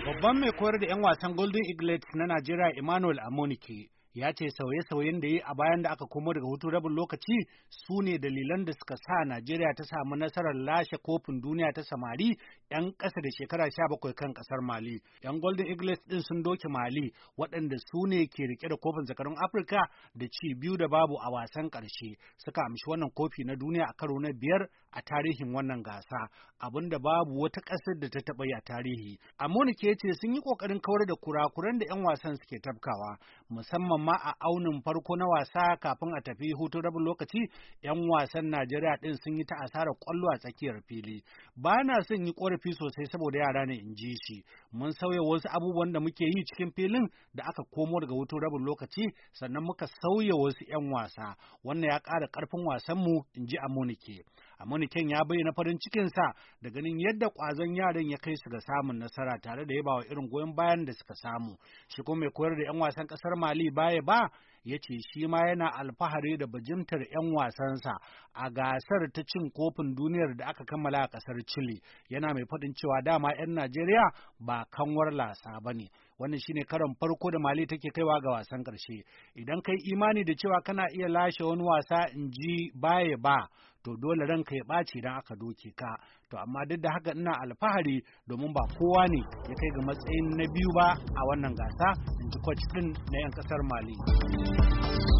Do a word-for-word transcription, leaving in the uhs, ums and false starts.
Babban mai koyar da 'yan wasan Golden Eagles na Najeriya Emmanuel Amunike ya ce sauye-sauyen da yi a bayan da aka komo daga hutu rabin lokaci su ne dalilan da suka sa Najeriya ta samu nasarar lashe kofin duniya ta samari 'yan ƙasa da shekara sha bakwai kan ƙasar Mali. 'Yan Golden Eagles ɗin sun doke Mali waɗanda su ne ke rike da kofin zakarun Afirka da ci biyu da babu a wasan ƙarshe. Suka amshi wannan kofi na duniya a karo na biyar a tarihin wannan gasa, abinda babu wata ƙasar da ta taɓa yi a tarihi. Amunike ce sun yi ƙoƙarin kawar da kurakuran da 'yan wasan suke tafkawa, musamman ma a aunin farko na wasa kafin a tafi hutun rabin lokaci 'yan wasan Najeriya ɗin sun yi ta asarar ƙwallo a tsakiyar fili. Ba na son yi ƙorafi sosai saboda yara ne in ji shi. Mun sauya wasu abubuwan da muke yi cikin filin da aka komo daga hutun rabin lokaci, sannan muka sauya wasu 'yan wasa. Wannan ya ƙara ƙarfin wasanmu, in ji Amunike. Amuniken ya bayyana farin cikinsa da ganin yadda ƙwazon yaran ya kai su ga samun nasara tare da yabawa irin goyon bayan da suka samu. Shi kuma mai koyar da 'yan wasan ƙasar Mali baya ba ya ce shi ma yana alfahari da bajimtar 'yan wasansa a gasar ta cin kofin duniyar da aka kammala a ƙasar Chile. Yana mai faɗin cewa dama 'yan Najeriya ba kanwar lasa ba ne. Wannan shine karon farko da Mali take kaiwa ga wasan ƙarshe. Idan kai imani da cewa kana iya lashe wani wasa, in ji baya ba, to dole ranka ya ɓaci idan aka doke ka. To amma duk da haka ina alfahari domin ba kowa ne ya kai ga matsayin na biyu ba a wannan gasa, in ji coach ɗin na 'yan ƙasar Mali.